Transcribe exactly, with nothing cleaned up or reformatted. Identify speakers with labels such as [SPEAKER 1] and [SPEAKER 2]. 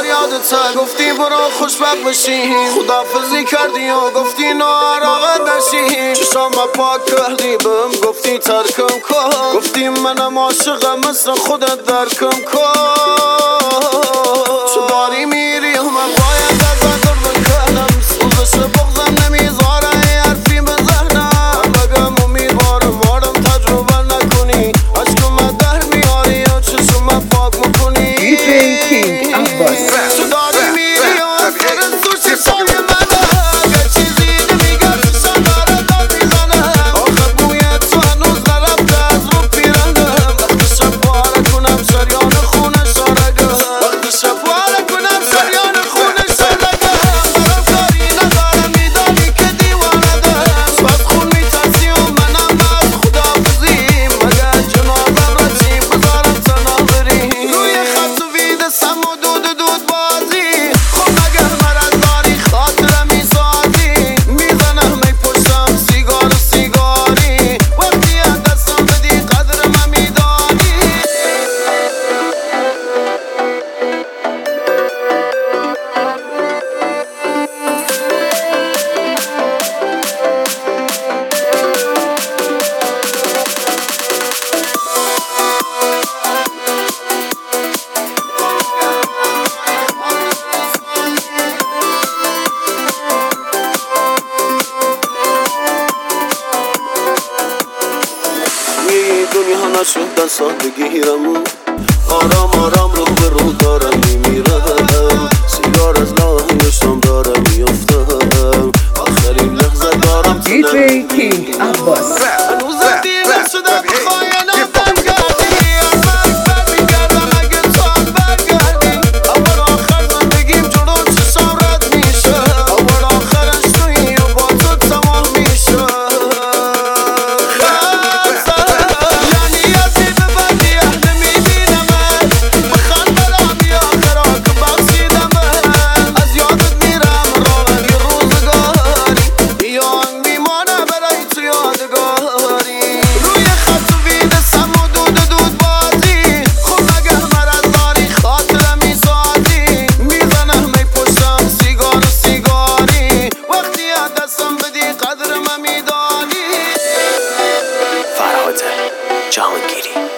[SPEAKER 1] بار یادت گفتی برو خوشبخت بشی، خدافزی کردی و گفتی ناراحت نشی. چشام پاک کردی بهم گفتی ترکم کن، گفتی منم عاشقم مثل خودت درکم کن. تو داری میری و من باید ازت دور بکنم، سوزش بغضم نمیذاره ای حرفی به ذهنم. بگم امیدوارم وارم تجربه نکنی، عشقم در میاری و چشم پاک میکنی.
[SPEAKER 2] دی جی کینگ عباس.
[SPEAKER 1] تو داری میری و از فرستو چشای منه، اگه چیزی نمیگم چشم داره داد میزنه. آخه بوی تو هنوز نرفته از رو پیرنم، وقتی شب پاره کنم شریان خونه شارگم، وقتی شب پاره کنم شریان خونه شارگم. برام کاری ندارم میدانی که دیوانه دم، از خون میترسی و منم از خدافزی. مگه جنازم را چی بذارم تنها بری، روی خط و وید سم و دود و دود بازی. خب مگه مرد داری خاطرم میسازی، میزنم ای پشتم سیگار و سیگاری. وقتی از دستم بدی قدر من میدانی. این دنیا نشد دست بگیرم، آرام آرام رو به رو دارم میمیرم. سیگار از لاهیشم دارم میافتم، آخرین لحظه دارم
[SPEAKER 2] دی جی کینگ عباس.
[SPEAKER 1] هنوز دیره شده بخوای نفتم کردی، از مرگ برمیگردم اگه تو هم برگردی. اول آخر زندگیم جلو چشم رد میشه، اول آخرش تویی و با تو تمام میشه. یعنی ازی به بدی اهل میبینمت، بخندرم یا آخرا که بخشیدمت. از یادت میرم راغلی روزگاری، یا آهنگ میمانه برای تو یادگاری. روی خط و وید سم و دود و دود بازی. خب مگه مرد داری خاطرم میسازی، میزنم ای پشتم سیگار و سیگاری. وقتی از دستم بدی قدر من میدانی.
[SPEAKER 3] فرهاد جهانگیری.